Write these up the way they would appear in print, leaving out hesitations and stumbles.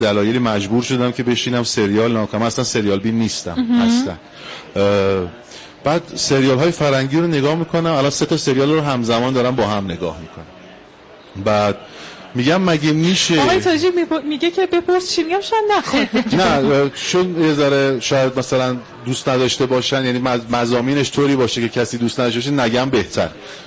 دلایلی مجبور شدم که بشینم سریال نگاه. اصلا سریال بین نیستم اصلا. بعد سریال های فرنگی رو نگاه میکنم. الان 3 تا سریال رو همزمان دارم با هم نگاه میکنم. بعد میگم مگه میشه آقای تاجی میگه که بپرس چی، میگم شاید نخواد. نه چون یه ذره شاید مثلا دوست نداشته باشن، یعنی مضامینش طوری باشه که کسی دوست نداشته باشه نگم بهتر.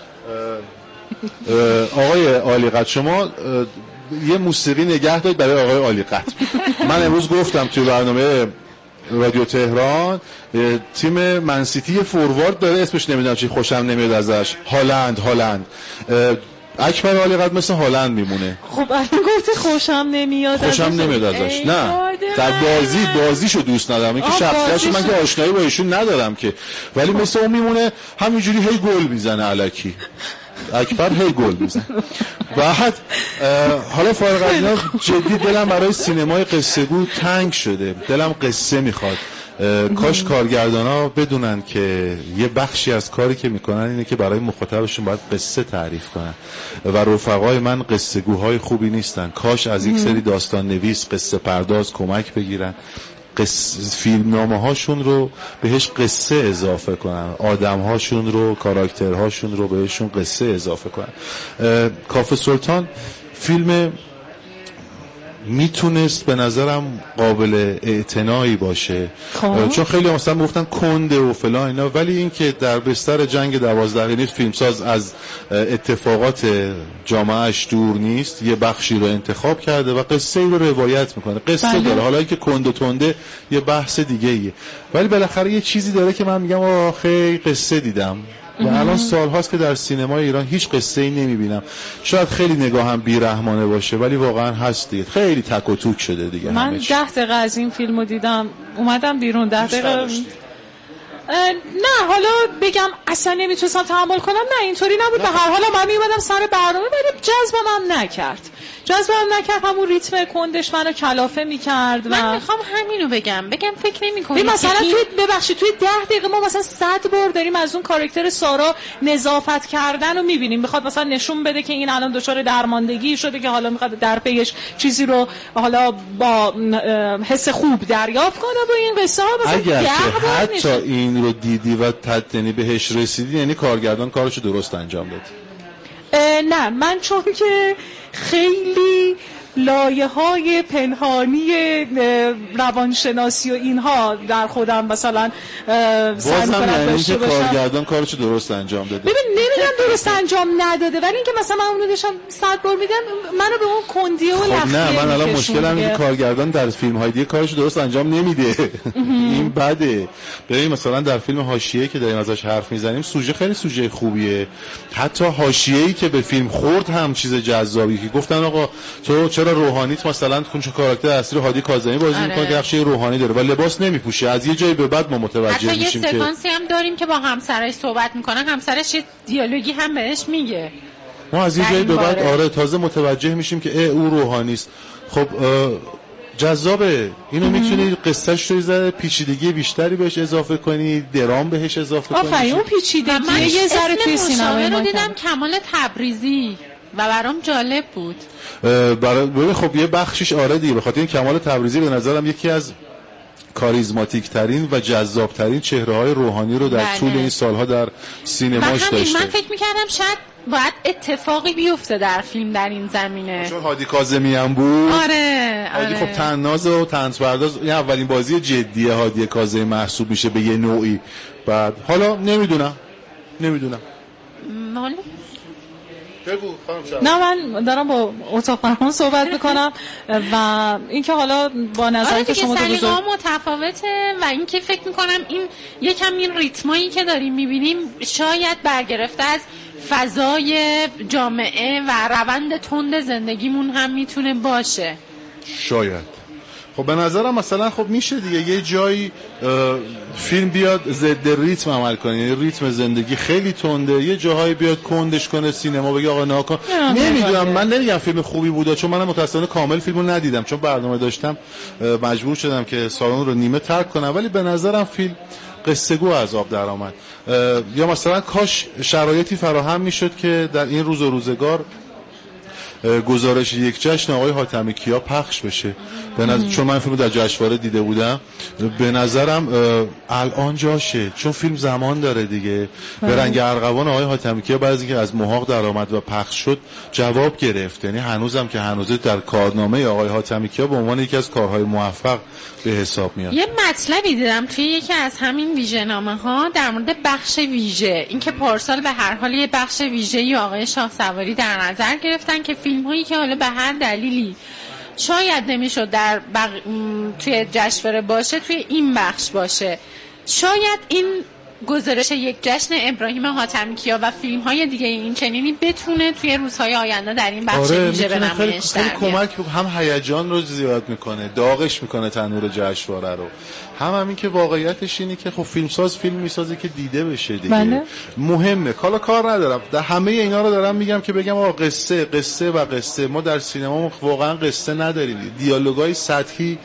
آقای عالیقدر شما یه موسیقی نگه دارید برای آقای عالیقدر. من امروز گفتم توی برنامه رادیو تهران تیم منسیتی فوروارد داره، اسمش نمیدونم چی، خوشم نمیاد ازش، هالند اکبر عالیقدر مثل هالند میمونه. خب الان گفتی خوشم نمیاد ازش. نه در بازیشو دوست ندارم، اینکه شخصیتشو من که آشنایی با ایشون ندارم که، ولی مثل اون میمونه همینجوری هی گل میزنه الکی. اکبر هی گل میزنه. بعد حالا فارغ از اینا جدی دلم برای سینمای قصه گو تنگ شده، دلم قصه میخواد. کاش کارگردانا بدونن که یه بخشی از کاری که میکنن اینه که برای مخاطبشون باید قصه تعریف کنن و رفقای من قصه گوهای خوبی نیستن. کاش از یک سری داستان نویس، قصه پرداز کمک بگیرن، فیلمنامه هاشون رو بهش قصه اضافه کنن، آدم هاشون رو، کاراکترهاشون رو بهشون قصه اضافه کنن. کاف سلطان فیلم میتونست به نظرم قابل اعتنایی باشه، چون خیلی مثلا گفتن کنده و فلان اینا، ولی این که در بستر جنگ 12 یعنی فیلمساز از اتفاقات جامعهش دور نیست، یه بخشی رو انتخاب کرده و قصه ای رو روایت میکنه. قصه داره، حالا اینکه کنده تنده یه بحث دیگه ایه، ولی بالاخره یه چیزی داره که من میگم آخه قصه دیدم و الان سالهاست که در سینمای ایران هیچ قصه ای نمیبینم. شاید خیلی نگاهم بیرحمانه باشه ولی واقعا هست دیگه، خیلی تک و توک شده دیگه. من 10 دقیقه از این فیلمو دیدم اومدم بیرون. 10 دقیقه نه حالا بگم اصلا نمیتونستم تحمل کنم، نه اینطوری نبود. به هر حال من میومدم سر برنامه ولی جذبم نکرد، همون ریتم کندش منو کلافه میکرد. من میخوام همینو بگم فکر نمی‌کنی مثلا توی 10 دقیقه ما مثلا 100 بار داریم از اون کاراکتر سارا نظافت کردن رو میبینیم، میخواد مثلا نشون بده که این الان دچار درماندگی شده که حالا میخواد در پیش چیزی رو حالا با حس خوب دریافت کنه. با این قصه ها مثلا اگر که حتی این رو دیدی و یعنی بهش رسیدی، یعنی کارگردان کارشو درست انجام داد. نه من چون که خیلی لایه‌های پنهانی روانشناسی و اینها در خودم مثلا سعی می‌کنم داشته باشم. کارگردان کارشو درست انجام داده. ببین نمیگم درست انجام نداده، ولی اینکه مثلا من اونو داشتم 100 بار میدم منو به اون کندیه و لخته. نه من الان مشکلم اینه که کارگردان در فیلم‌های دیگه کارشو درست انجام نمیده. این بده. ببین مثلا در فیلم حاشیه‌ای که داریم ازش حرف میزنیم، سوژه خیلی سوژه خوبیه. حتی حاشیه‌ای که به فیلم خورد هم چیز جذابی که گفتن آقا تو چرا روحانیت مثلا خونش کاراکتر اصلی هادی کاظمی بازی میکنه که نقشه روحانی داره و لباس نمیپوشه. از یه جایی به بعد ما متوجه میشیم که حتی یه سکانسی هم داریم که با همسرش صحبت میکنه، همسرش یه دیالوگی هم بهش میگه. ما از یه جایی به بعد تازه متوجه میشیم که او روحانی است. خب جذابه. اینو میتونی قصهش رو یه پیچیدگی بیشتری بهش اضافه کنی، درام بهش اضافه کنی. آفرین، اون پیچیدگی یه ذره توی سینما رو دیدم کمال تبریزی و برام جالب بود. ببین خب یه بخشش آره دیگه، بخاطر این کمال تبریزی به نظرم یکی از کاریزماتیک ترین و جذاب ترین چهره های روحانی رو در طول این سالها در سینماش داشته. من فکر میکردم شاید باید اتفاقی بیفته در فیلم در این زمینه، چون هادی کاظمی هم بود. آره هادی خب طناز و طنز پرداز، این اولین بازی جدی هادی کاظمی محسوب میشه به یه نوعی. بعد حالا نمیدونم بگو نه من دارم با اتاق فرمان صحبت میکنم و اینکه حالا با نظری که شما سلیقه متفاوته و اینکه فکر میکنم این یکم این ریتمایی که داریم میبینیم شاید برگرفته از فضای جامعه و روند تند زندگیمون هم میتونه باشه. شاید. خب به نظرم مثلا خب میشه دیگه یه جایی فیلم بیاد ضد ریتم عمل کنه، یعنی ریتم زندگی خیلی تنده، یه جاهایی بیاد کندش کنه، سینما بگه آقا ناکن. نمیدونم، من نمیگم فیلم خوبی بوده چون منم متأسفانه کامل فیلمو ندیدم چون برنامه داشتم، مجبور شدم که سالن رو نیمه ترک کنم، ولی به نظرم فیلم قصه گو از آب در آمد. یا مثلا کاش شرایطی فراهم میشد که در این روز و روزگار گزارش یک جشن آقای حاتمی کیا پخش بشه. چون من فیلمو در جشنواره دیده بودم، به نظرم الان جاشه، چون فیلم زمان داره دیگه. به رنگ ارغوان آقای حاتمی کیا بعضی که از محاق در آمد و پخش شد جواب گرفت، یعنی هنوزم که هنوزه در کارنامه آقای حاتمی کیا به عنوان یکی از کارهای موفق به حساب میاد. یه مطلبی دیدم توی یکی از همین ویژه‌نامه ها در مورد بخش ویژه، اینکه پارسال به هر حال یه بخش ویژه‌ای آقای شاهسواری در نظر گرفتن که فیلم هایی که حالا به هر دلیلی شاید نمیشد در توی جشنواره باشه توی این بخش باشه. شاید این گزارش یک جشن ابراهیم حاتمی کیا و فیلم های دیگه این چنینی بتونه توی روزهای آینده در این بخش ویژه به نمایش در بیاد. کمک هم هیجان رو زیاد میکنه، داغش میکنه تنور جشنواره رو، همین که واقعیتش اینه که خب فیلمساز فیلم میسازه که دیده بشه دیگه. بله. مهمه. حالا کار ندارم در همه اینا رو دارم میگم که بگم آقا قصه و قصه، ما در سینما واقعا قصه نداریم، دیالوگای سطحی،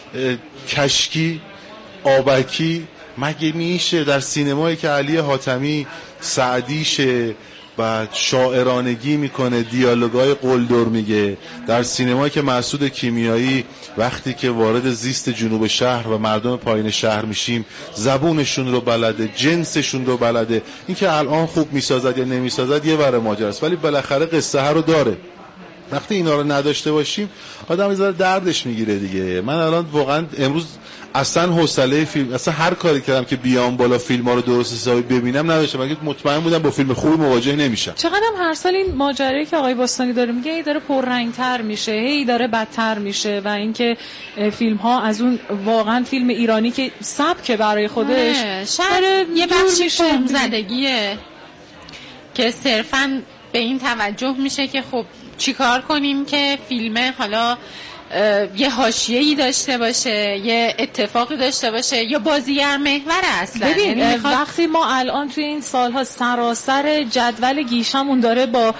کشکی، آبکی. مگه میشه در سینمایی که علی حاتمی سعدیشه بعد شاعرانگی میکنه، دیالوگای قلدر میگه، در سینمایی که مسعود کیمیایی وقتی که وارد زیست جنوب شهر و مردم پایین شهر میشیم زبونشون رو بلده، جنسشون رو بلده، این که الان خوب میسازد یا نمیسازد یه ور ماجراست، ولی بالاخره قصه ها رو داره. وقتی اینا رو نداشته باشیم آدم یه دردش میگیره دیگه. من الان واقعا امروز اصلا حوصله فیلم، اصلا هر کاری کردم که بیام بالا فیلم‌ها رو درست حسابی ببینم نداشتم، مگه مطمئن بودم با فیلم خوبی مواجه نمیشم. چقدر هر سال این ماجرایی که آقای باستانی داره میگه هی داره پررنگ‌تر میشه، هی داره بدتر میشه و اینکه فیلم‌ها از اون واقعا فیلم ایرانی که سبک برای خودش شاید یه بخشی فرم‌زدگیه که صرفاً به این توجه میشه که خب چیکار کنیم که فیلم حالا یه حاشیه‌ای داشته باشه، یه اتفاقی داشته باشه، یا بازیگر محور اصلا. ببین وقتی ما الان توی این سالها سراسر جدول گیشمون داره با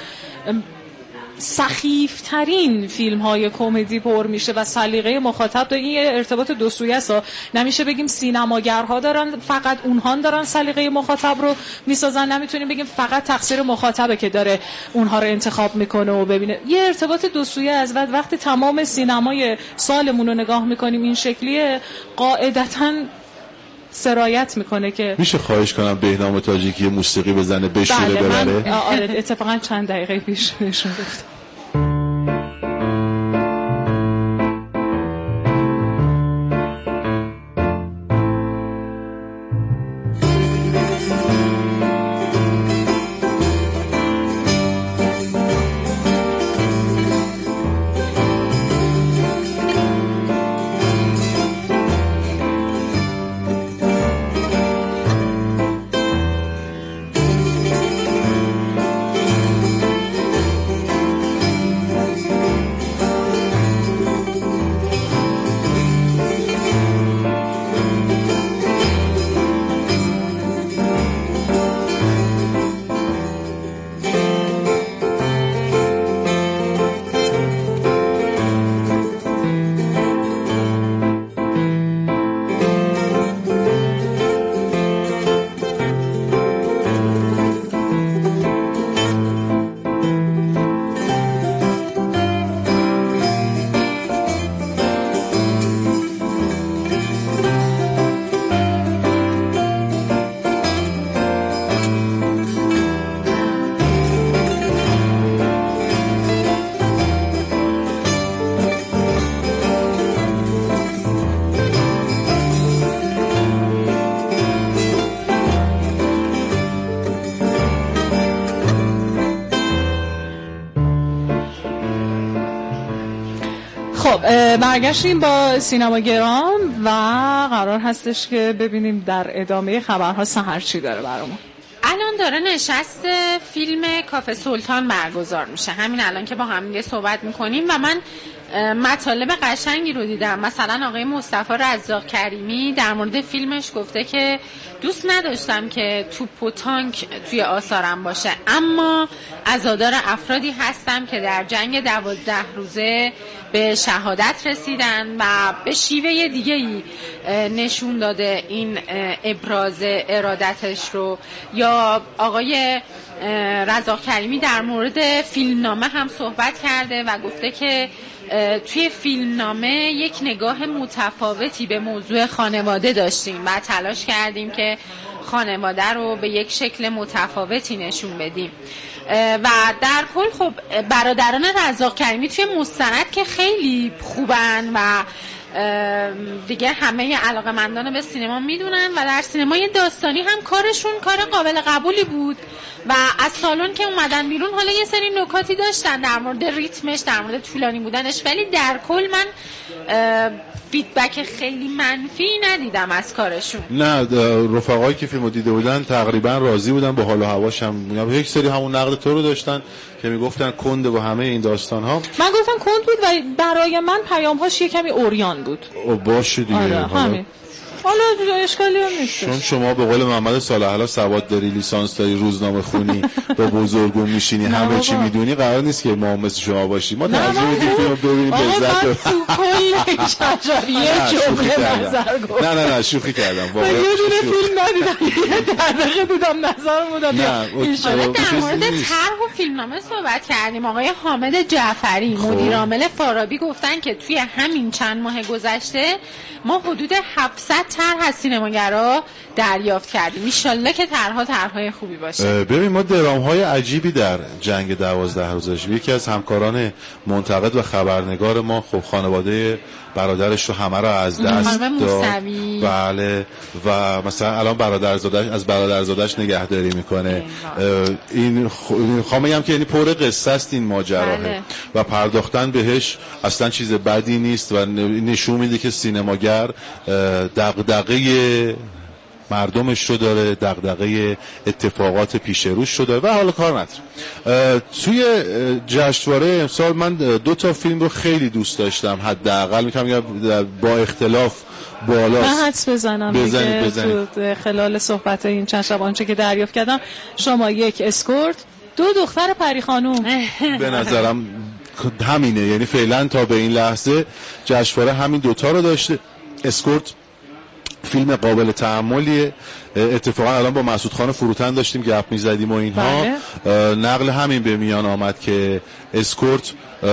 سخیفترین فیلم های کمدی پر میشه و سلیقه مخاطب داره، این یه ارتباط دو سویه است. نمیشه بگیم سینماگرها دارن فقط اونها دارن سلیقه مخاطب رو میسازن، نمیتونیم بگیم فقط تقصیر مخاطبه که داره اونها رو انتخاب میکنه و ببینه. یه ارتباط دو سویه است و وقتی تمام سینمای سالمون رو نگاه میکنیم این شکلیه، قاعدتاً سرایت میکنه که میشه خواهش کنم بهنام تاجیکی موسیقی بزنه بشوره ببره. من آره اتفاقا چند دقیقه پیش بهشون گفتم. برگشتیم با سینماگران و قرار هستش که ببینیم در ادامه خبرها سحر چی داره برامون. الان داره نشست فیلم کافه سلطان برگزار میشه، همین الان که با هم دیگه صحبت میکنیم و من مطالب قشنگی رو دیدم. مثلا آقای مصطفی رزاق کریمی در مورد فیلمش گفته که دوست نداشتم که توپ و تانک توی آثارم باشه، اما عزادار افرادی هستم که در جنگ 12 روزه به شهادت رسیدن و به شیوه دیگه‌ای نشون داده این ابراز ارادتش رو. یا آقای رزاق کریمی در مورد فیلمنامه هم صحبت کرده و گفته که توی فیلمنامه یک نگاه متفاوتی به موضوع خانواده داشتیم و تلاش کردیم که خانواده رو به یک شکل متفاوتی نشون بدیم. و در کل خب برادران رزاق کریمی توی مستند که خیلی خوبن و دیگه همه علاقه‌مندان به سینما میدونن و در سینمای داستانی هم کارشون کار قابل قبولی بود و از سالن که اومدن بیرون حالا یه سری نکاتی داشتن در مورد ریتمش، در مورد طولانی بودنش، ولی در کل من فیدبک خیلی منفی ندیدم از کارشون. نه، رفقایی که فیلمو دیده بودن تقریبا راضی بودن با حال و هواش هم. یک سری همون نقد تو رو داشتن که میگفتن کنده با همه این داستان ها. من گفتم کند بود و برای من پیام‌هاش یه کمی اوریان بود. باشه دیگه. آره همین. حالا اشکالی هم نیست. چون شما به قول محمد صالح سواد داری، لیسانس داری، روزنامه خونی، با بزرگون میشینی، همه چی میدونی، قرار نیست که ما مثل شما باشیم. ما ترجیح میدیم فیلمو ببینیم لذت ببریم. کل شجریه جمله نظر گفت. نه شوخی کردم. واقعا یه دونه فیلم ندیدم. یه دقیقه دیدم نظرمو دادم. در مورد طرح و فیلمنامه صحبت کردیم. آقای حامد جعفری مدیر عامل فارابی گفتن که توی همین چند ماه گذشته ما حدود 700 طرح از سینماگرا دریافت کردیم. ان شاءالله که طرحهای خوبی باشه. ببین ما درام‌های عجیبی در جنگ 12 روزه داشتیم. یکی از همکاران منتقد و خبرنگار ما خب خانواده برادرش رو همه رو از دست داد. بله. و مثلا الان از برادرزادش نگهداری میکنه. این خامه هم که یعنی پر قصه است این ماجراه. بله. و پرداختن بهش اصلا چیز بدی نیست و نشون میده که سینماگر دغدغه مردمش رو داره، دغدغه اتفاقات پیش روش رو داره و حالا کار نداره. توی جشنواره امسال من 2 تا فیلم رو خیلی دوست داشتم، حداقل میگم با اختلاف بالاست. من حدس بزنم بزنید. تو خلال صحبت این چند شب آنچه که دریافت کردم، شما 1 اسکورت، 2 دختر پری خانوم. به نظرم همینه، یعنی فعلا تا به این لحظه جشنواره همین 2 تا رو داشته. اسکورت فیلم قابل تأملیه. اتفاقا الان با مسعود خان فروتن داشتیم گپ می‌زدیم و اینها. نقل همین به میان آمد که اسکورت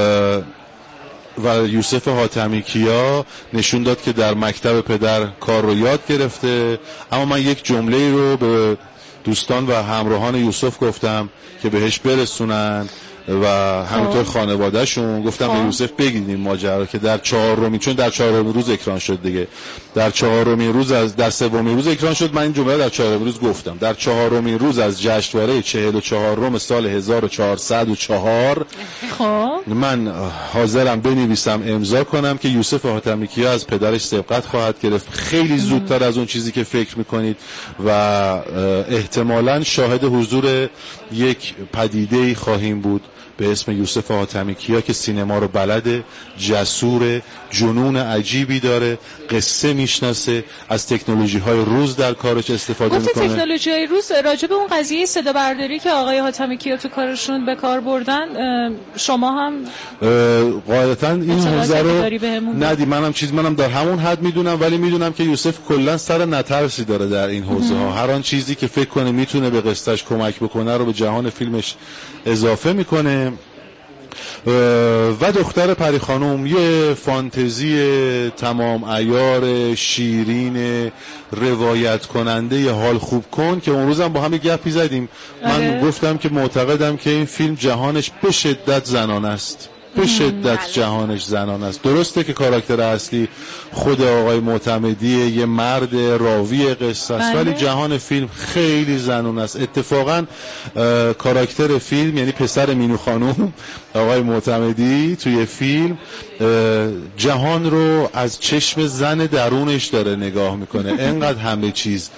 و یوسف حاتمی کیا نشون داد که در مکتب پدر کار رو یاد گرفته. اما من یک جمله رو به دوستان و همراهان یوسف گفتم که بهش برسونن و همینطور خانوادهشون گفتم به یوسف بگید این ماجرا که در 4مین، چون در 4مین روز اکران شد دیگه، در 4مین روز در 3مین روز اکران شد. من این جمله در 4مین روز گفتم. در 4مین روز از جشنواره 44 سال 1404 من حاضرم بنویسم امضا کنم که یوسف حاتمی کیا از پدرش سبقت خواهد گرفت خیلی زودتر از اون چیزی که فکر میکنید و احتمالاً شاهد حضور یک پدیده‌ای خواهیم بود به اسم یوسف حاتمی کیا که سینما رو بلده، جسور، جنون عجیبی داره، قصه میشناسه، از تکنولوژی‌های روز در کارش استفاده میکنه. تکنولوژی‌های روز راجع به اون قضیه صدا برداری که آقای حاتمی کیا تو کارشون به کار بردن، شما هم قاعدتاً این حوزه رو ندی. منم در همون حد میدونم، ولی میدونم که یوسف کلا سر نترسی داره در این حوزه ها. هر آن چیزی که فکر کنه میتونه به قصهش کمک بکنه رو به جهان فیلمش اضافه میکنه. و دختر پری خانوم یه فانتزی تمام عیار، شیرین، روایت کننده، یه حال خوب کن که اون روزم با هم گپی زدیم. من گفتم که معتقدم که این فیلم جهانش به شدت زنانه است، به شدت جهانش زنان است. درسته که کاراکتر اصلی خود آقای معتمدی یه مرد راوی قصه است، ولی جهان فیلم خیلی زنان است. اتفاقا کاراکتر فیلم یعنی پسر مینو خانوم آقای معتمدی توی فیلم جهان رو از چشم زن درونش داره نگاه میکنه. انقدر همه چیز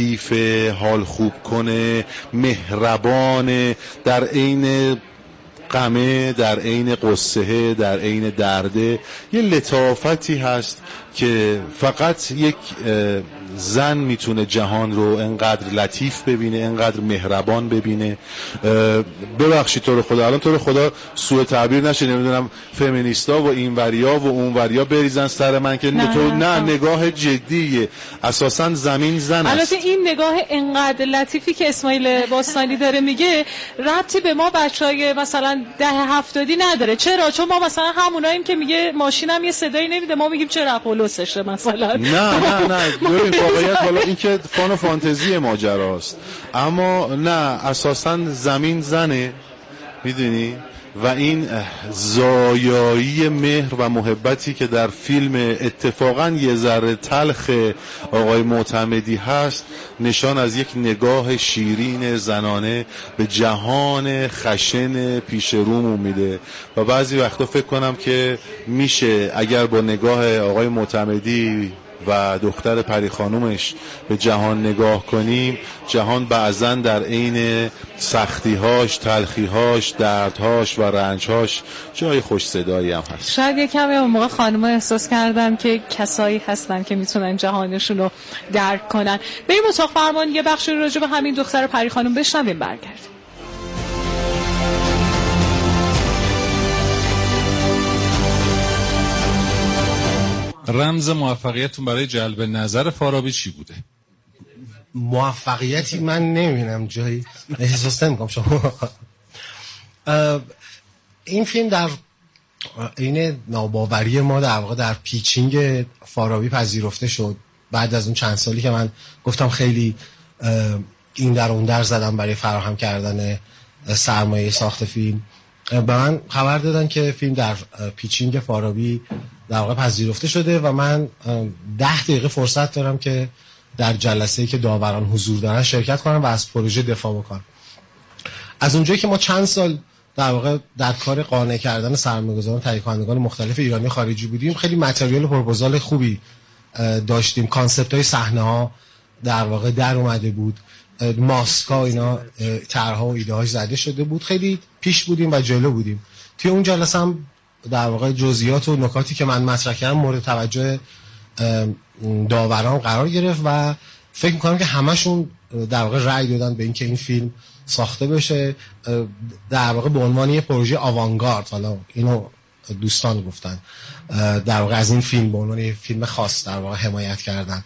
لطیفه، حال خوب کنه، مهربانه، در عین غمه، در عین قصه، در عین درده، یه لطافتی هست که فقط یک زن میتونه جهان رو انقدر لطیف ببینه، انقدر مهربان ببینه. ببخشید تو رو خدا، الان تو رو خدا سوء تعبیر نشه، نمیدونم فمینیستا و این وریا و اون وریا بریزن سر من که نه نگاه جدیه. اساسا زمین زن است. البته این نگاه انقدر لطیفی که اسماعیل باستانی داره میگه ربطی به ما بچهای مثلا 70 نداره. چرا؟ چون ما مثلا هموناییم که میگه ماشینم یه صدایی نمیده، ما میگیم چرا پولوسشه مثلا. نه ببین واقعیت حالا این که فان و فانتزی ماجراست، اما نه اساسا زمین زنه، میدونی؟ و این زایایی مهر و محبتی که در فیلم اتفاقا یه ذره تلخ آقای معتمدی هست نشان از یک نگاه شیرین زنانه به جهان خشن پیش رومون میده و بعضی وقتا فکر کنم که میشه اگر با نگاه آقای معتمدی و دختر پری خانومش به جهان نگاه کنیم، جهان بعضن در عین سختی‌هاش، تلخی‌هاش، دردهاش و رنج‌هاش جای خوش صدایی هم هست. شاید یه کمی اون موقع خانم‌ها احساس کردن که کسایی هستن که میتونن جهانشون رو درک کنن. بریم اتاق فرمان یه بخشی راجع به همین دختر پری خانوم بشنویم، برگردیم. رمز موفقیتتون برای جلب نظر فارابی چی بوده؟ موفقیتی من نمیبینم جایی، احساس نمیکنم شما. این فیلم در این ناباوری ما در واقع در پیچینگ فارابی پذیرفته شد بعد از اون چند سالی که من گفتم خیلی این در اون در زدم برای فراهم کردن سرمایه ساخت فیلم. به من خبر دادن که فیلم در پیچینگ فارابی در واقع پذیرفته شده و من 10 دقیقه فرصت دارم که در جلسه‌ای که داوران حضور دارن شرکت کنم و از پروژه دفاع بکنم. از اونجایی که ما چند سال در واقع در کار قانع کردن سرمایه‌گذاران، تهیه کنندگان مختلف ایرانی خارجی بودیم، خیلی متریال و پروپوزال خوبی داشتیم. کانسپت‌های صحنه‌ها در واقع در اومده بود، ماسکا اینا طرح‌ها و ایده‌هاش زده شده بود، خیلی پیش بودیم و جلو بودیم. توی اون جلسه هم در واقع جزئیات و نکاتی که من مطرح کردم مورد توجه داوران قرار گرفت و فکر می‌کنم که همشون در واقع رأی دادن به اینکه این فیلم ساخته بشه در واقع به عنوان یه پروژه آوانگارد. حالا اینو دوستان گفتن در واقع از این فیلم به عنوان یه فیلم خاص در واقع حمایت کردن.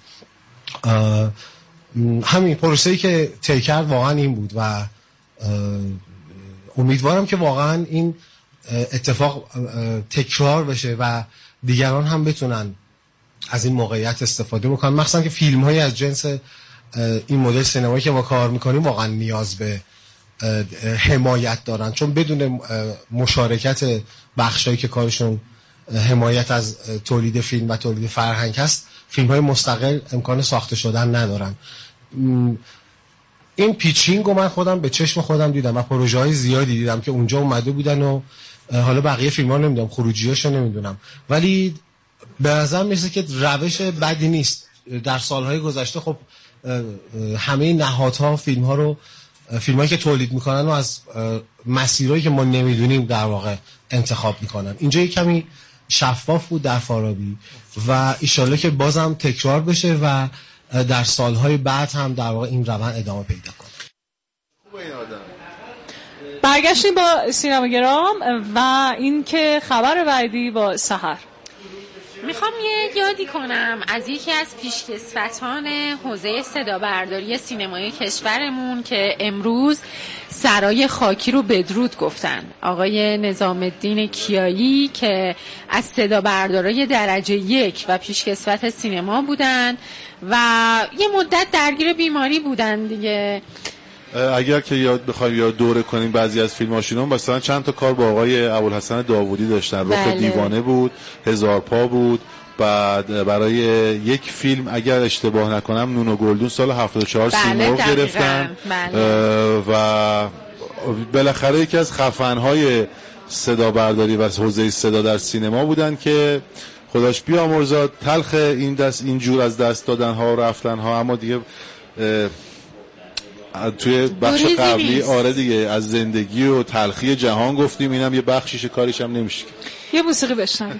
همین پروسه‌ای که طی کرد واقعا این بود و امیدوارم که واقعا این اتفاق تکرار بشه و دیگران هم بتونن از این موقعیت استفاده بکنن، مخصوصا که فیلم‌های از جنس این مدل سینمایی که ما کار میکنیم واقعا نیاز به حمایت دارن، چون بدون مشارکت بخشایی که کارشون حمایت از تولید فیلم و تولید فرهنگ هست، فیلم‌های مستقل امکان ساخته شدن ندارن. این پیچینگ رو من خودم به چشم خودم دیدم و پروژه‌های زیادی دیدم که اونجا اومده بودن و حالا بقیه فیلم‌ها نمیدونم، خروجیاشو نمیدونم، ولی به نظر میرسه که روش بدی نیست. در سالهای گذشته خب همه نهادها فیلم‌ها رو، فیلمایی که تولید میکنن و از مسیرهایی که ما نمیدونیم در واقع انتخاب میکنن. اینجا یک کمی شفاف بود در فارابی و ایشالله که بازم تکرار بشه و در سالهای بعد هم در واقع این روند ادامه پیدا کنه. برگشتیم با سینماگرام و این که خبر بعدی با سحر. میخوام یه یادی کنم از یکی از پیشکسوتان حوزه صدابرداری سینمای کشورمون که امروز سرای خاکی رو بدرود گفتن، آقای نظام الدین کیایی که از صدابردارای درجه 1 و پیشکسوت سینما بودن و یه مدت درگیر بیماری بودن دیگه. اگر که بخوایم یاد دوره کنیم بعضی از فیلماشون، مثلا چند تا کار با آقای ابوالحسن داوودی داشتن. رخ دیوانه بود، هزار پا بود، بعد برای یک فیلم اگر اشتباه نکنم نون و گلدون سال 74 سیمرغ گرفتن. و بالاخره یکی از خفنهای صدا برداری و حوزه صدا در سینما بودن که خداش بیامرزاد. تلخ این دست اینجور از دست دادن ها و رفتن ها، اما دیگه توی بخش قبلی آره دیگه از زندگی و تلخی جهان گفتیم، اینم یه بخشیش، کاریش هم نمیشه. یه موسیقی بشنویم.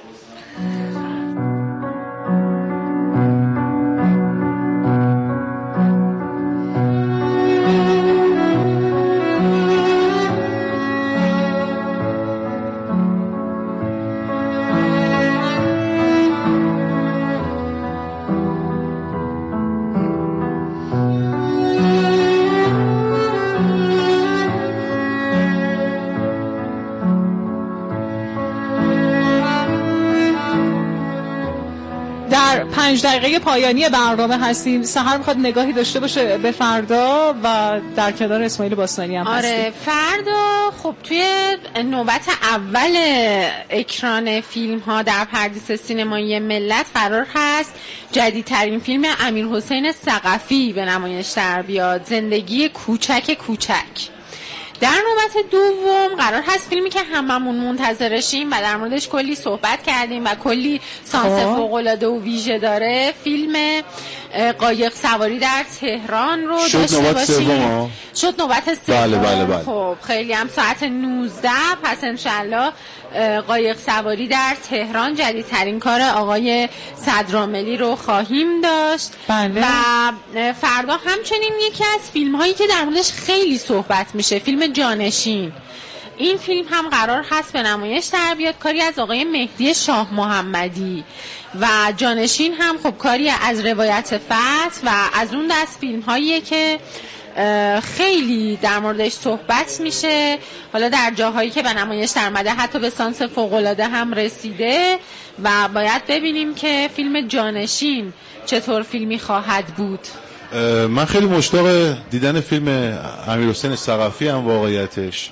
در 5 دقیقه پایانی برنامه هستیم. سحر میخواد نگاهی داشته باشه به فردا و در کنار اسماعیل باستانی هم هستیم. آره فردا خب توی نوبت اول اکران فیلم ها در پردیس سینمایی ملت قرار هست جدیدترین فیلم امیرحسین ثقفی به نمایش در بیاد، زندگی کوچک کوچک. در نوبت دوم قرار هست فیلمی که هممون منتظرشیم و در موردش کلی صحبت کردیم و کلی سانس فوق‌العاده و ویژه داره، فیلم قایق سواری در تهران رو داشته باشیم. شد نوبت سوم. بله. خب خیلی هم ساعت 19. پس انشالله قایق سواری در تهران جدیدترین کار آقای صدراملی رو خواهیم داشت. بله. و فردا همچنین یکی از فیلم هایی که در موردش خیلی صحبت میشه، فیلم جانشین. این فیلم هم قرار هست به نمایش در بیاد، کاری از آقای مهدی شاه محمدی. و جانشین هم خب کاری از روایت فتح و از اون دست فیلم هاییه که خیلی در موردش صحبت میشه. حالا در جاهایی که به نمایش در اومده حتی به سانس فوق‌العاده هم رسیده و باید ببینیم که فیلم جانشین چطور فیلمی خواهد بود. من خیلی مشتاق دیدن فیلم امیرحسین ثقفی هم. واقعیتش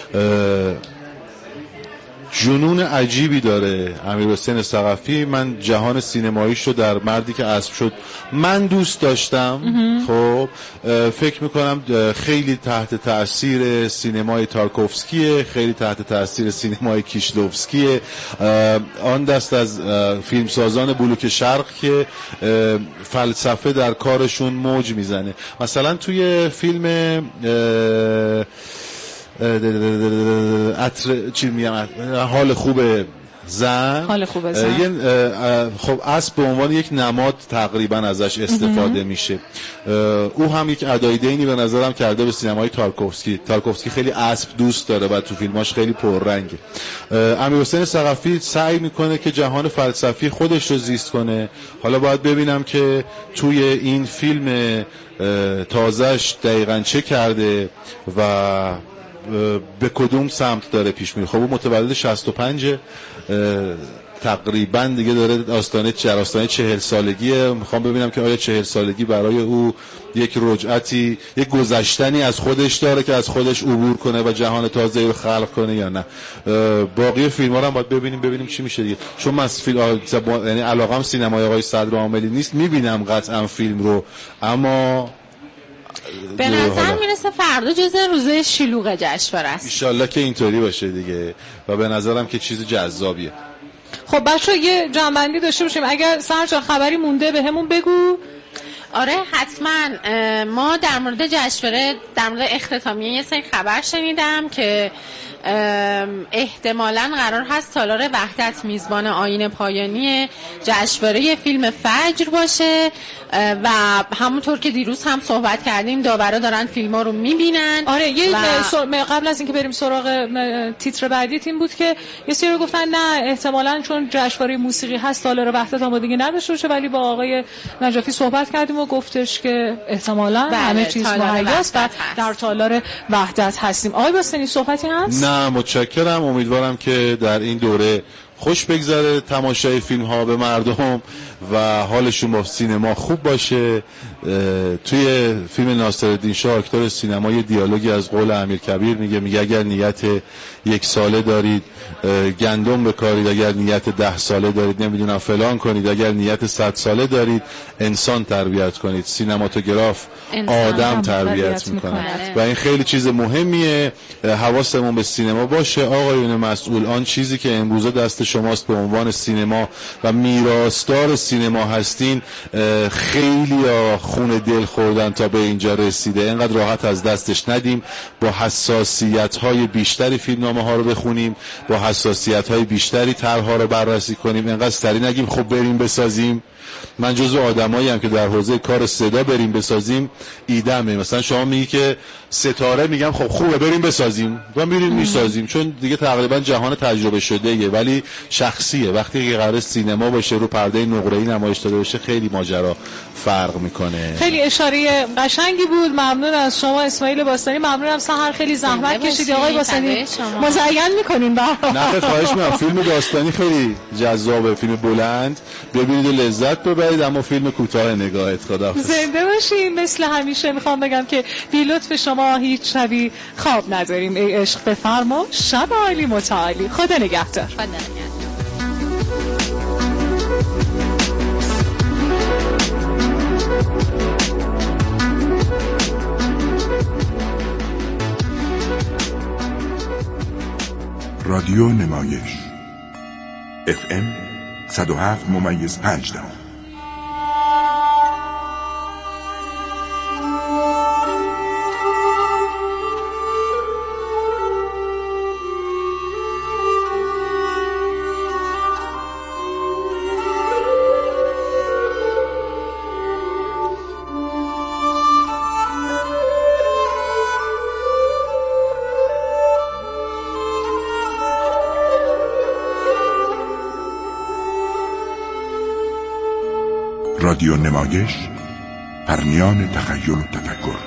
جنون عجیبی داره امیرحسین ثقفی. من جهان سینماییش رو در مردی که اسب شد من دوست داشتم. خب فکر میکنم خیلی تحت تأثیر سینمای تارکوفسکیه، خیلی تحت تأثیر سینمای کیشلوفسکیه، آن دست از فیلمسازان بلوک شرق که فلسفه در کارشون موج میزنه. مثلا توی فیلم چی میگم، حال خوبه زن، خب اسب به عنوان یک نماد تقریبا ازش استفاده میشه. او هم یک ادای دینی به نظرم کرده به سینمای تارکوفسکی خیلی اسب دوست داره و تو فیلماش خیلی پررنگه. امیرحسین ثقفی سعی میکنه که جهان فلسفی خودش رو زیست کنه. حالا باید ببینم که توی این فیلم تازهش دقیقاً چه کرده و به کدوم سمت داره پیش میره. خب اون متولد 65 تقریبا دیگه داره آستانه 40 سالگیه. میخوام ببینم که آیا 40 سالگی برای او یک رجعتی، یک گذشتنی از خودش داره که از خودش عبور کنه و جهان تازه‌ای رو خلق کنه یا نه. باقی فیلم‌ها رو هم باید ببینیم چی میشه دیگه. چون من یعنی علاقم سینمای آقای صدرعاملی نیست، میبینم قطعا فیلم رو، اما به نظر میرسه فردا جزء روزه شلوغ جشنواره است. انشالله که اینطوری باشه دیگه و به نظرم که چیز جذابیه. خب بچه‌ها یه جمع‌بندی داشته باشیم. اگر سرجان خبری مونده به همون بگو. آره حتما. ما در مورد جشنواره، در مورد اختتامیه یه سری خبر شنیدم که احتمالاً قرار هست تالار وحدت میزبان آیین پایانی جشنواره فیلم فجر باشه و همونطور که دیروز هم صحبت کردیم داورا دارن فیلم‌ها رو میبینن. آره قبل از اینکه بریم سراغ تیتر بعدی تیم بود که یه سری رو گفتن نه احتمالاً چون جشنواره موسیقی هست تالار وحدت آمادگی نداشته باشه، ولی با آقای نجفی صحبت کردیم و گفتش که احتمالاً همه چیز مهیاست و در تالار وحدت هستیم. آقای باستانی صحبتی هست؟ نه متشکرم. امیدوارم که در این دوره خوش بگذره تماشای فیلم ها به مردم و حالشون با سینما خوب باشه. توی فیلم ناصرالدین شاه اکتور سینمای دیالوگی از قول امیرکبیر میگه اگر نیت 1 ساله دارید گندم بکارید، اگر نیت 10 ساله دارید نمیدونم فلان کنید، اگر نیت 100 ساله دارید انسان تربیت کنید. سینماتوگراف آدم تربیت میکنه و این خیلی چیز مهمیه. حواسمون به سینما باشه. آقایون مسئول، آن چیزی که امروزه دست شماست به عنوان سینما و میراثدار سینما هستین، خیلی خون دل خوردن تا به اینجا رسیده. اینقدر راحت از دستش ندیم. با حساسیت‌های بیشتری فیلمنامه ها رو بخونیم، با حساسیت‌های بیشتری طرح‌ها رو بررسی کنیم. اینقدر سری نگیم خب بریم بسازیم. من جزو آدمایی ام که در حوزه کار صدا بریم بسازیم ایدمه. مثلا شما میگی که ستاره، میگم خب خوبه بریم بسازیم و میریم میسازیم، چون دیگه تقریبا جهان تجربه شده‌ایه. ولی شخصیه. وقتی که قرار سینما باشه رو پرده نقره‌ای نمایش داده بشه خیلی ماجرا فرق میکنه. خیلی اشاره قشنگی بود. ممنون از شما اسماعیل باستانی. ممنونم سحر، خیلی زحمت کشیدی آقای باستانی. مزین میکنین نه خواهش می‌کنم. فیلم داستانی خیلی جذابه، فیلم بلند ببینید و لذت ببرید، اما فیلم کوتاه نگاهت. خداحافظ. زنده باشین. مثل همیشه میخوام بگم که بی لطف شما هیچ شبی خواب نداریم. ای عشق بفرما، شب عالی متعالی. خدا نگهدار. خدا نگهدار. رادیو نمایش FM 107.5. رادیو نمایش، پرمیان تخیل و تفکر.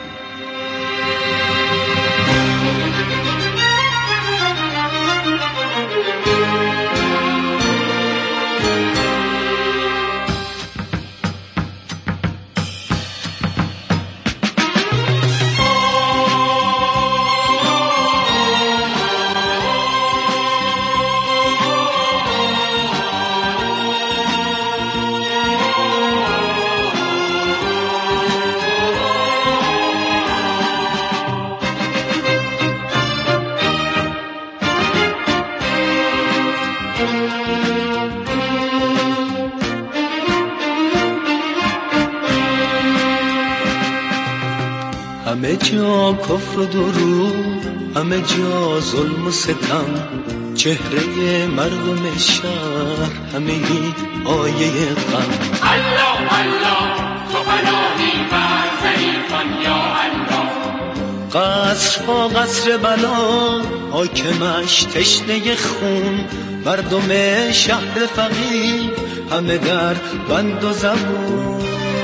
همه جا کفر و دروغ، همه جا ظلم و ستم، چهره مردم شهر همه ای آیه غم. الله الله تو پناهی بر ضعیفان یا الله. قصرها قصر بلا، حاکمش تشنه خون، مردم شهر فقیر همه در بند و زبون.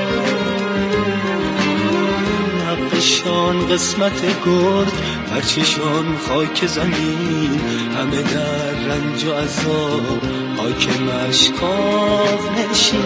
حقشان قسمت گرد، پرچشان خاک زمین، همه در رنج و عذاب، حاکمش کاف نشین.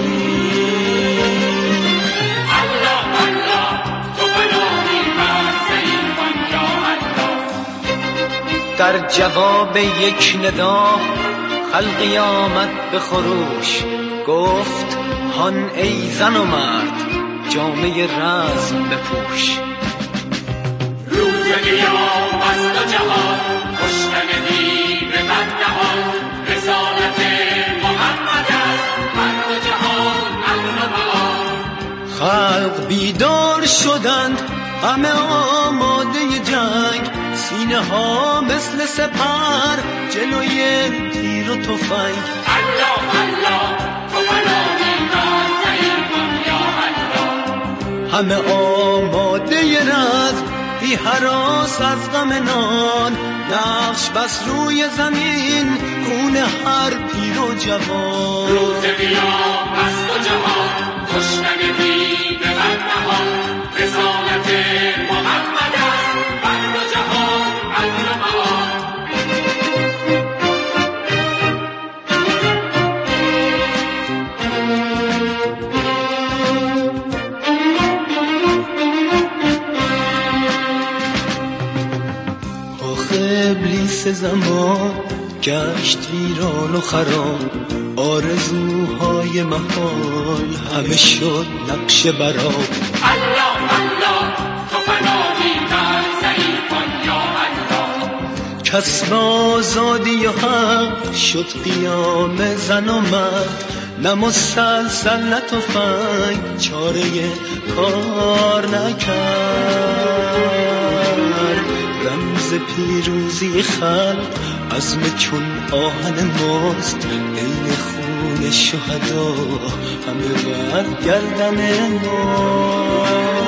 الله الله تو پناهی بر ضعیفان یا الله. در جواب یک ندا خلقی آمد به خروش، گفت هان ای زن و مرد جامعه رزم بپوش. روز قیام است و جهان کشتن دیو بدنهان، رسالت محمد است مرد جهان امن و امان. خلق بیدار شدند همه آماده جنگ، سینه ها مثل سپر جلوی تیر و تفنگ. الله الله تو پناهی بر ضعیفان یا الله. همه آماده رزم بی هراس از غم نان، نقش بس روی زمین خون هر پیر و جوان. روز قیام است و جهان کشتن دیو بدنهان، رسالت محمد است مرد جهان امن و امان. ابلیس زمان گشت ویران و خراب، آرزوهای محال همه شد نقش براب. الله الله تو پناهی بر ضعیفان یا الله. کسب آزادی و حق شد قیام زن و مرد، نه مسلسل نه تفنگ چاره کار نکرد. رمز پیروزی خلق عزم چون آهن ماست، عین خون شهدا همه بر گردن ما.